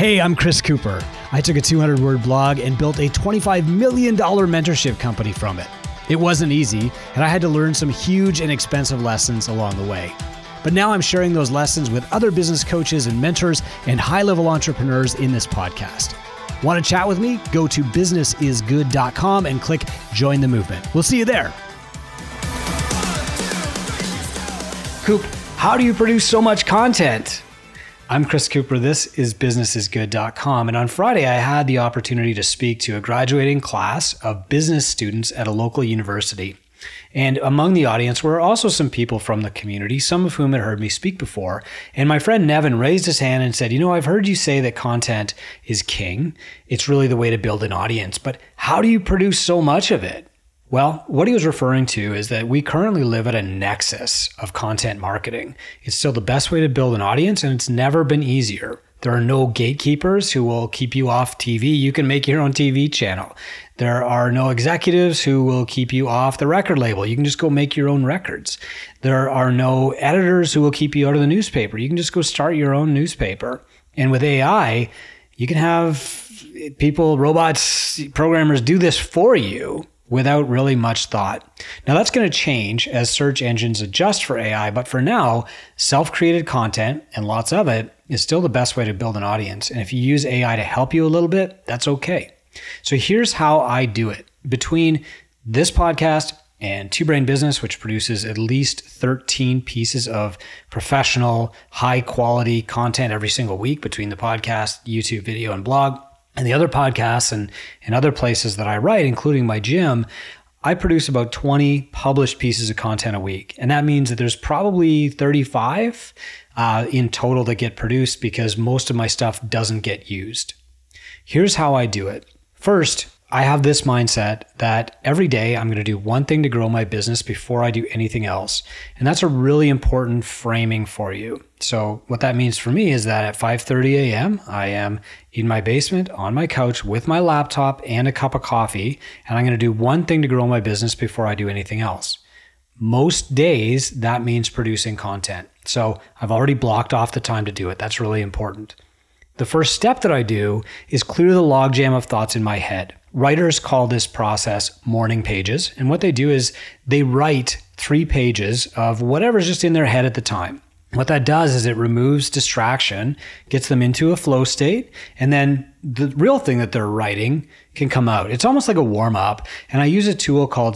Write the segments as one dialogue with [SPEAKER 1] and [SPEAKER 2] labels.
[SPEAKER 1] Hey, I'm Chris Cooper. I took a 200-word blog and built a $25 million mentorship company from it. It wasn't easy, and I had to learn some huge and expensive lessons along the way. But now I'm sharing those lessons with other business coaches and mentors and high-level entrepreneurs in this podcast. Want to chat with me? Go to businessisgood.com and click Join the Movement. We'll see you there. Coop, how do you produce so much content? I'm Chris Cooper. This is businessisgood.com. And on Friday, I had the opportunity to speak to a graduating class of business students at a local university. And among the audience were also some people from the community, some of whom had heard me speak before. And my friend Nevin raised his hand and said, I've heard you say that content is king. It's really the way to build an audience. But how do you produce so much of it? Well, what he was referring to is that we currently live at a nexus of content marketing. It's still the best way to build an audience, and it's never been easier. There are no gatekeepers who will keep you off TV. You can make your own TV channel. There are no executives who will keep you off the record label. You can just go make your own records. There are no editors who will keep you out of the newspaper. You can just go start your own newspaper. And with AI, you can have people, robots, programmers do this for you without really much thought. Now that's going to change as search engines adjust for AI, but for now, self-created content, and lots of it, is still the best way to build an audience. And if you use AI to help you a little bit, that's okay. So here's how I do it. Between this podcast and Two Brain Business, which produces at least 13 pieces of professional, high-quality content every single week between the podcast, YouTube video, and blog, and the other podcasts and other places that I write, including my gym, I produce about 20 published pieces of content a week. And that means that there's probably 35 in total that get produced because most of my stuff doesn't get used. Here's how I do it. First, I have this mindset that every day I'm going to do one thing to grow my business before I do anything else. And that's a really important framing for you. So what that means for me is that at 5:30 a.m., I am in my basement on my couch with my laptop and a cup of coffee, and I'm going to do one thing to grow my business before I do anything else. Most days, that means producing content. So I've already blocked off the time to do it. That's really important. The first step that I do is clear the logjam of thoughts in my head. Writers call this process morning pages. And what they do is they write 3 pages of whatever's just in their head at the time. What that does is it removes distraction, gets them into a flow state, and then the real thing that they're writing can come out. It's almost like a warm-up, and I use a tool called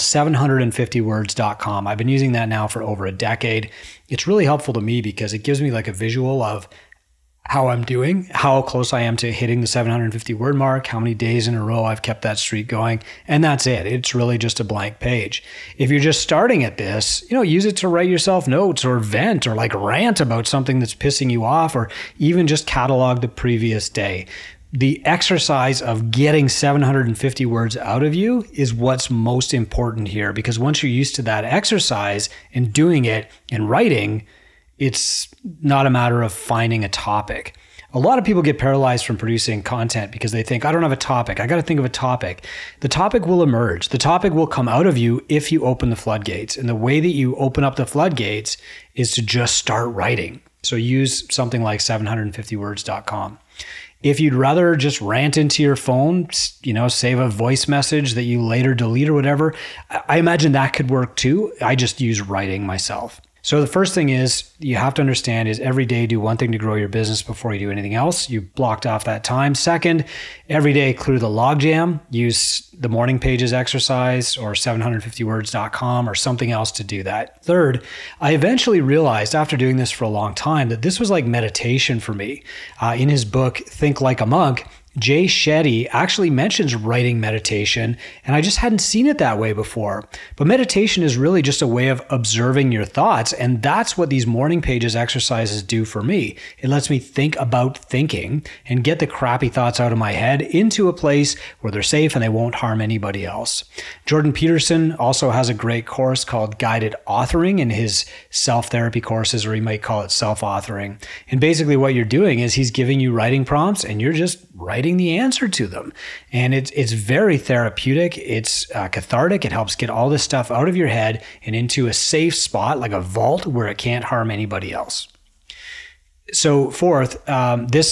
[SPEAKER 1] 750words.com. I've been using that now for over a decade. It's really helpful to me because it gives me like a visual of how I'm doing, how close I am to hitting the 750 word mark, how many days in a row I've kept that streak going, and that's it. It's really just a blank page. If you're just starting at this, use it to write yourself notes or vent or like rant about something that's pissing you off, or even just catalog the previous day. The exercise of getting 750 words out of you is what's most important here, because once you're used to that exercise and doing it and writing, it's not a matter of finding a topic. A lot of people get paralyzed from producing content because they think, I don't have a topic. I got to think of a topic. The topic will emerge. The topic will come out of you if you open the floodgates. And the way that you open up the floodgates is to just start writing. So use something like 750words.com. If you'd rather just rant into your phone, save a voice message that you later delete or whatever, I imagine that could work too. I just use writing myself. So the first thing is you have to understand is every day do one thing to grow your business before you do anything else. You blocked off that time. Second, every day clear the logjam. Use the morning pages exercise or 750words.com or something else to do that. Third, I eventually realized after doing this for a long time that this was like meditation for me. In his book, Think Like a Monk, Jay Shetty actually mentions writing meditation, and I just hadn't seen it that way before. But meditation is really just a way of observing your thoughts, and that's what these morning pages exercises do for me. It lets me think about thinking and get the crappy thoughts out of my head into a place where they're safe and they won't harm anybody else. Jordan Peterson also has a great course called Guided Authoring in his self-therapy courses, or you might call it self-authoring. And basically what you're doing is he's giving you writing prompts and you're just writing the answer to them. And it's very therapeutic. It's cathartic. It helps get all this stuff out of your head and into a safe spot, like a vault where it can't harm anybody else. So fourth, this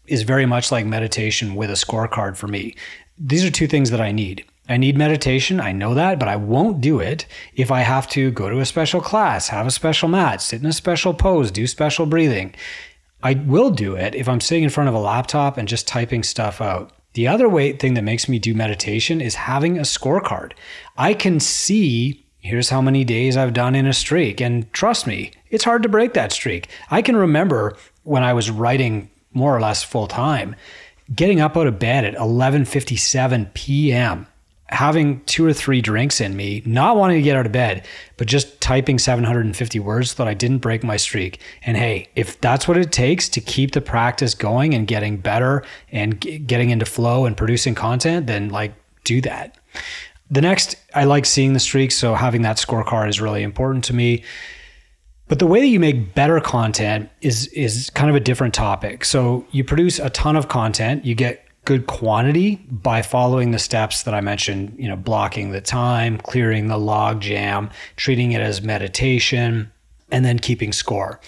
[SPEAKER 1] is very much like meditation with a scorecard for me. These are two things that I need. I need meditation, I know that, but I won't do it if I have to go to a special class, have a special mat, sit in a special pose, do special breathing. I will do it if I'm sitting in front of a laptop and just typing stuff out. The other thing that makes me do meditation is having a scorecard. I can see, here's how many days I've done in a streak. And trust me, it's hard to break that streak. I can remember when I was writing more or less full time, getting up out of bed at 11:57 p.m., having 2 or 3 drinks in me, not wanting to get out of bed, but just typing 750 words so that I didn't break my streak. And hey, if that's what it takes to keep the practice going and getting better and getting into flow and producing content, then like do that. The next, I like seeing the streaks, so having that scorecard is really important to me. But the way that you make better content is kind of a different topic. So you produce a ton of content, you get good quantity by following the steps that I mentioned, blocking the time, clearing the log jam, treating it as meditation, and then keeping score.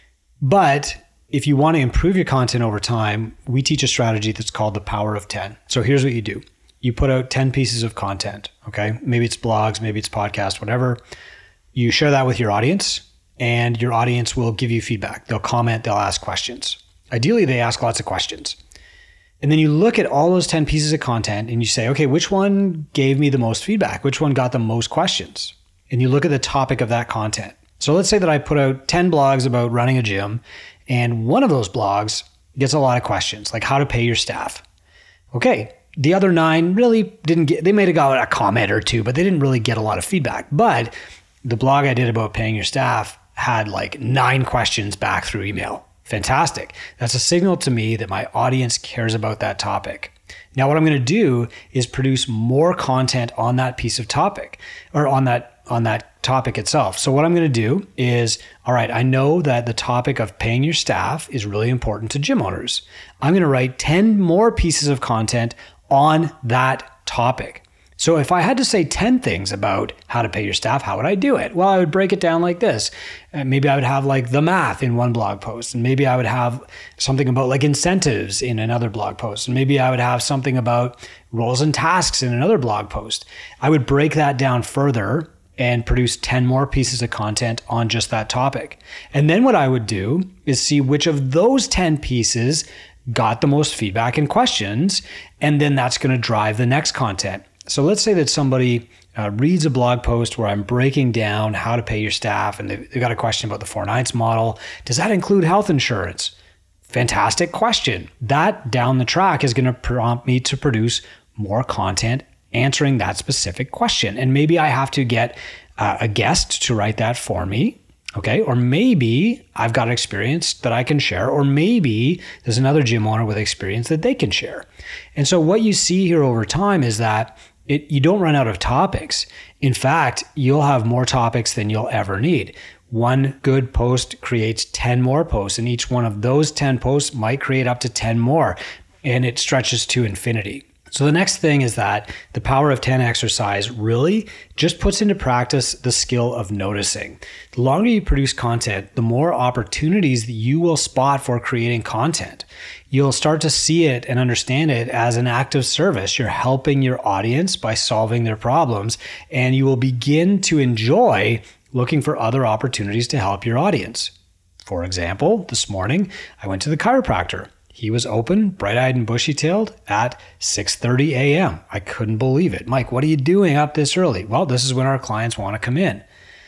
[SPEAKER 1] But if you want to improve your content over time, we teach a strategy that's called the power of 10. So here's what you do. You put out 10 pieces of content, okay? Maybe it's blogs, maybe it's podcasts, whatever. You share that with your audience, and your audience will give you feedback. They'll comment, they'll ask questions. Ideally, they ask lots of questions. And then you look at all those 10 pieces of content and you say, okay, which one gave me the most feedback? Which one got the most questions? And you look at the topic of that content. So let's say that I put out 10 blogs about running a gym, and one of those blogs gets a lot of questions, like how to pay your staff. Okay, the other 9 really didn't get, they might have got a comment or 2, but they didn't really get a lot of feedback. But the blog I did about paying your staff had like 9 questions back through email. Fantastic. That's a signal to me that my audience cares about that topic. Now, what I'm going to do is produce more content on that piece of topic, or on that topic itself. So what I'm going to do is, all right, I know that the topic of paying your staff is really important to gym owners. I'm going to write 10 more pieces of content on that topic. So if I had to say 10 things about how to pay your staff, how would I do it? Well, I would break it down like this. Maybe I would have like the math in one blog post, and maybe I would have something about like incentives in another blog post, and maybe I would have something about roles and tasks in another blog post. I would break that down further and produce 10 more pieces of content on just that topic. And then what I would do is see which of those 10 pieces got the most feedback and questions, and then that's going to drive the next content. So let's say that somebody reads a blog post where I'm breaking down how to pay your staff, and they've got a question about the 4/9 model. Does that include health insurance? Fantastic question. That down the track is going to prompt me to produce more content answering that specific question. And maybe I have to get a guest to write that for me. Okay. Or maybe I've got experience that I can share, or maybe there's another gym owner with experience that they can share. And so what you see here over time is that you don't run out of topics. In fact, you'll have more topics than you'll ever need. One good post creates 10 more posts, and each one of those 10 posts might create up to 10 more, and it stretches to infinity. So the next thing is that the power of 10 exercise really just puts into practice the skill of noticing. The longer you produce content, the more opportunities that you will spot for creating content. You'll start to see it and understand it as an act of service. You're helping your audience by solving their problems, and you will begin to enjoy looking for other opportunities to help your audience. For example, this morning, I went to the chiropractor. He was open, bright-eyed and bushy-tailed at 6:30 a.m. I couldn't believe it. Mike, what are you doing up this early? Well, this is when our clients want to come in.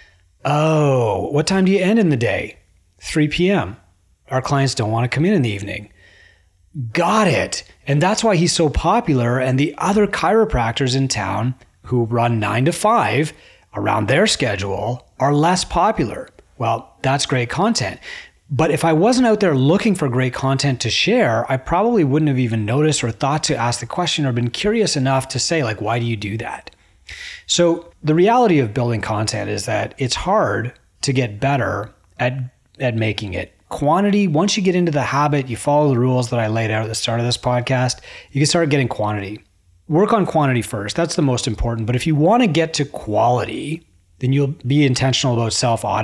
[SPEAKER 1] Oh, what time do you end in the day? 3 p.m. Our clients don't want to come in the evening. Got it. And that's why he's so popular, and the other chiropractors in town who run 9 to 5 around their schedule are less popular. Well, that's great content. But if I wasn't out there looking for great content to share, I probably wouldn't have even noticed or thought to ask the question or been curious enough to say, like, why do you do that? So the reality of building content is that it's hard to get better at making it. Quantity, once you get into the habit, you follow the rules that I laid out at the start of this podcast, you can start getting quantity. Work on quantity first. That's the most important. But if you want to get to quality, then you'll be intentional about self-audit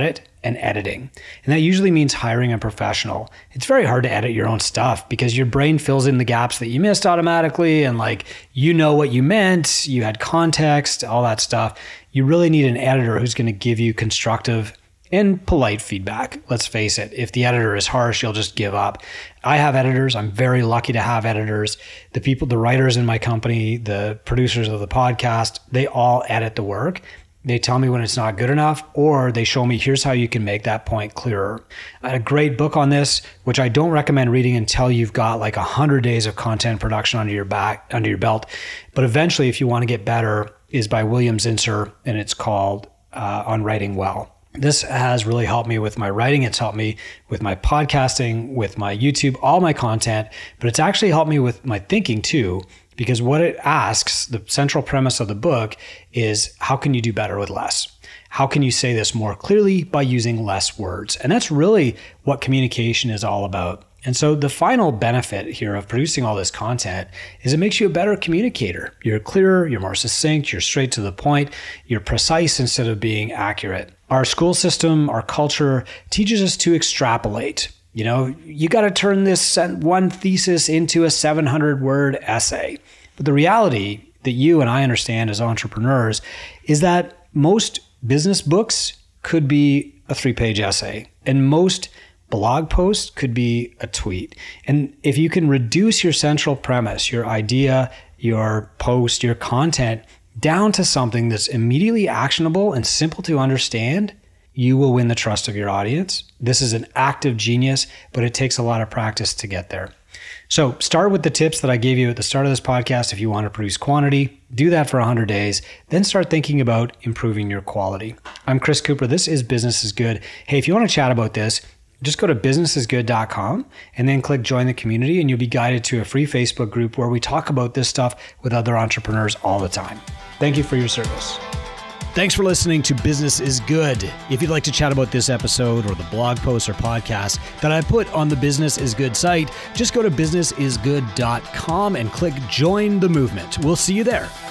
[SPEAKER 1] and editing. And that usually means hiring a professional. It's very hard to edit your own stuff because your brain fills in the gaps that you missed automatically. And like, you know what you meant, you had context, all that stuff. You really need an editor who's going to give you constructive and polite feedback. Let's face it. If the editor is harsh, you'll just give up. I have editors. I'm very lucky to have editors. The writers in my company, the producers of the podcast, they all edit the work. They tell me when it's not good enough, or they show me, here's how you can make that point clearer. I had a great book on this, which I don't recommend reading until you've got like 100 days of content production under your belt. But eventually, if you want to get better, is by William Zinsser, and it's called On Writing Well. This has really helped me with my writing. It's helped me with my podcasting, with my YouTube, all my content, but it's actually helped me with my thinking too. Because what it asks, the central premise of the book is, how can you do better with less? How can you say this more clearly by using less words? And that's really what communication is all about. And so the final benefit here of producing all this content is it makes you a better communicator. You're clearer, you're more succinct, you're straight to the point, you're precise instead of being accurate. Our school system, our culture teaches us to extrapolate. You know, you got to turn this one thesis into a 700-word essay. But the reality that you and I understand as entrepreneurs is that most business books could be a 3-page essay, and most blog posts could be a tweet. And if you can reduce your central premise, your idea, your post, your content down to something that's immediately actionable and simple to understand, you will win the trust of your audience. This is an act of genius, but it takes a lot of practice to get there. So start with the tips that I gave you at the start of this podcast. If you want to produce quantity, do that for 100 days, then start thinking about improving your quality. I'm Chris Cooper. This is Business is Good. Hey, if you want to chat about this, just go to businessisgood.com and then click join the community, and you'll be guided to a free Facebook group where we talk about this stuff with other entrepreneurs all the time. Thank you for your service. Thanks for listening to Business is Good. If you'd like to chat about this episode or the blog posts or podcasts that I put on the Business is Good site, just go to businessisgood.com and click join the movement. We'll see you there.